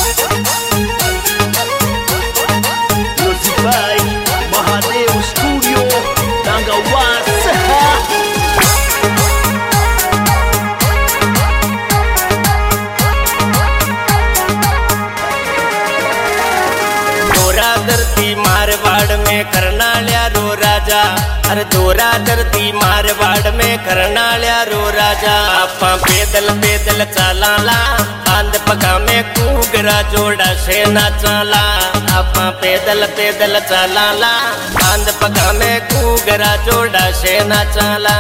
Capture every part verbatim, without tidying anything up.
Music by Mahadev Studio, Tangawas. दोरा धरती मारवाड़ में करनाल्या रो राजा, अरे दोरा धरती मारवाड़ में करनाल्या रो राजा। आपा पैदल पैदल चालाला, आंध पका में कुगरा जोड़ा से ना चाला। आपा पैदल पैदल चालाला, आंध पका में कुगरा जोड़ा से ना चाला।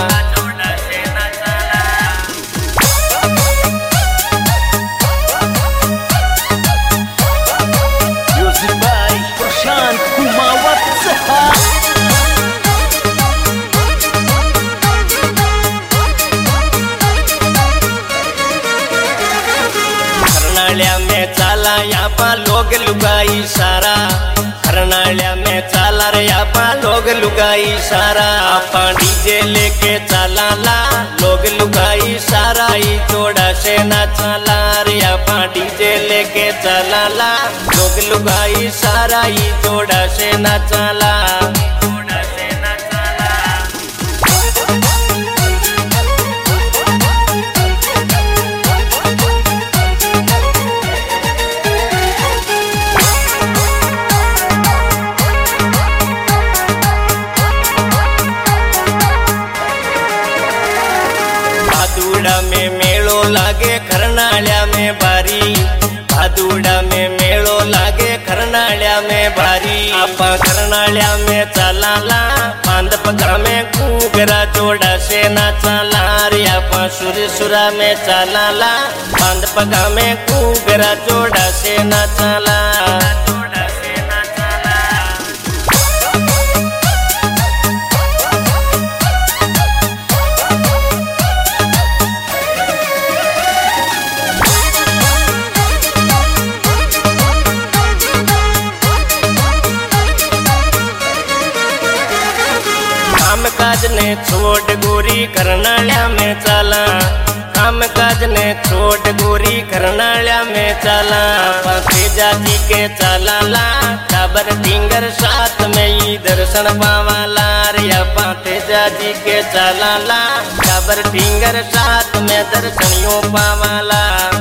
करनाल्या में चाला यापा लोग लुगाई सारा, करनाल्या में चाला रे यापा लोग लुगाई सारा। आपा डीजे लेके चाला ला, लोग लुगाई सारा ई जोड़ा से ना चाला रे। आपा डीजे लेके चाला ला, लोग लुगाई सारा ई जोड़ा से ना चाला। भादुड़ा में मेलो लागे करनाल्या में भारी, भादुड़ा में मेलो लागे करनाल्या में भारी। आपा करनाल्या में चालाला, बांध पका में कुगरा जोड़ा से ना चाला रे। आपा सुरसुरा में चालाला, बांध पका में कुगरा जोड़ा से ना चाला। काम काज ने छोड़ गोरी करनाल्या में चाला, काम काज ने छोड़ गोरी करनाल्या में चाला। तेजा जी के चाला ला, टाबर टिंगर साथ में ही दर्शन पावाला रे। आपा तेजा जी के चाला ला, टाबर टिंगर साथ में दर्शनियों पावाला।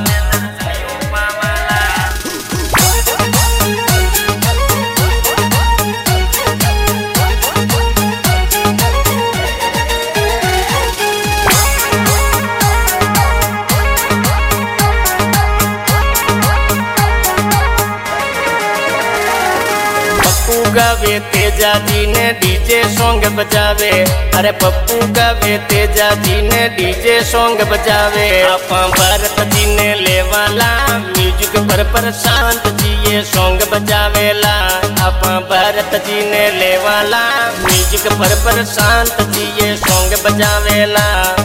पप्पू गावे तेजा जी ने डीजे सॉन्ग बजावे, अरे पप्पू गावे तेजा जी ने डीजे सॉन्ग बजावे। आपा भारत जी ने लेवाला, म्यूजिक पर प्रशांत जी ये सॉन्ग बजावेला। आपा भारत जी ने लेवाला, म्यूजिक पर प्रशांत जी ये सॉन्ग बजावेला।